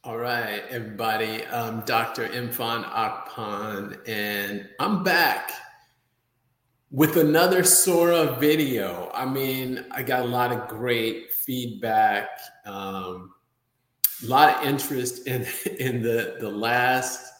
All right, everybody. I'm Dr. Imfan Akpan, and I'm back with another Sora video. I got a lot of great feedback, a lot of interest in the last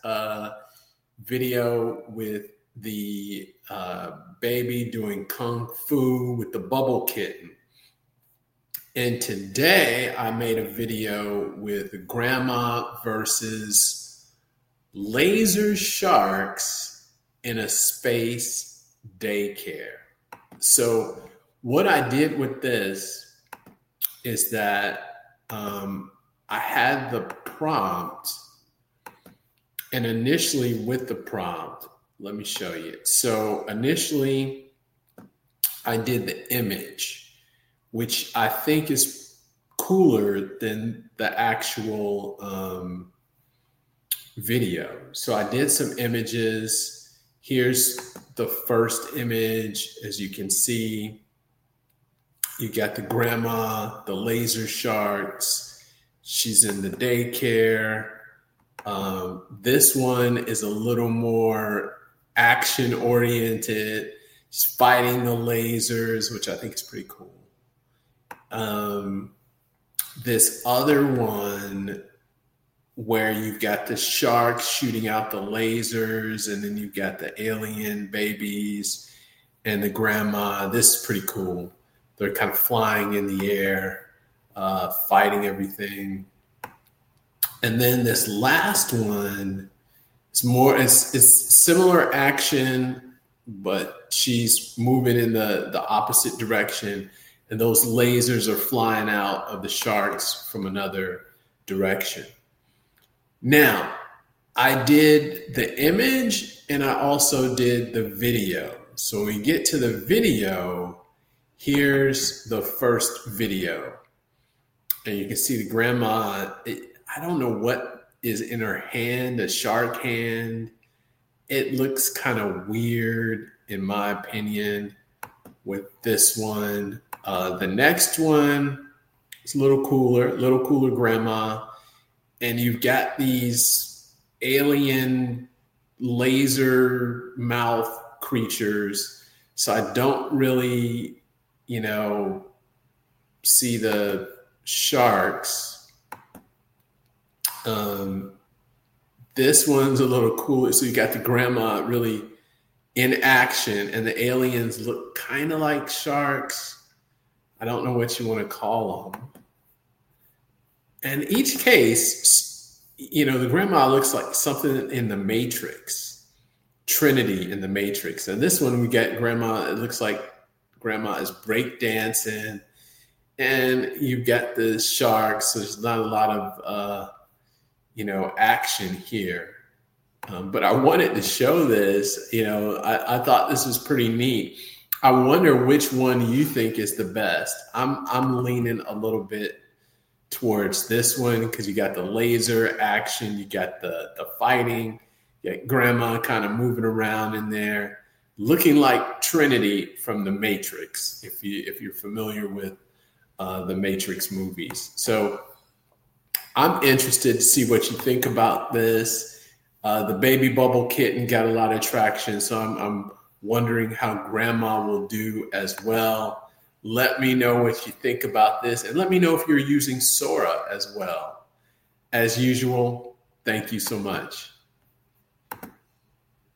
video with the baby doing kung fu with the bubble kitten. And today I made a video with grandma versus laser sharks in a space daycare. So what I did with this is that I had the prompt, and initially with the prompt, let me show you. So initially I did the image, which I think is cooler than the actual video. So I did some images. Here's the first image. As you can see, you got the grandma, the laser sharks. She's in the daycare. This one is a little more action oriented. She's fighting the lasers, which I think is pretty cool. This other one where you've got the sharks shooting out the lasers, and then you've got the alien babies and the grandma. This is pretty cool. They're kind of flying in the air, fighting everything. And then this last one is it's similar action, but she's moving in the opposite direction. And those lasers are flying out of the sharks from another direction. Now, I did the image and I also did the video. So when we get to the video, here's the first video. And you can see the grandma, I don't know what is in her hand, a shark hand. It looks kind of weird, in my opinion, with this one. The next one is a little cooler grandma. And you've got these alien laser mouth creatures. So I don't really, see the sharks. This one's a little cooler. So you got the grandma really in action, and the aliens look kind of like sharks. I don't know what you want to call them. And each case, the grandma looks like something in the Matrix, Trinity in the Matrix. And this one, we get grandma, it looks like grandma is breakdancing, and you've got the sharks. So there's not a lot of, action here. But I wanted to show this, I thought this was pretty neat. I wonder which one you think is the best. I'm leaning a little bit towards this one because you got the laser action, you got the fighting, you got grandma kind of moving around in there, looking like Trinity from the Matrix, if you're familiar with the Matrix movies. So I'm interested to see what you think about this. The baby bubble kitten got a lot of traction, so I'm wondering how grandma will do as well. Let me know what you think about this, and let me know if you're using Sora as well. As usual, thank you so much.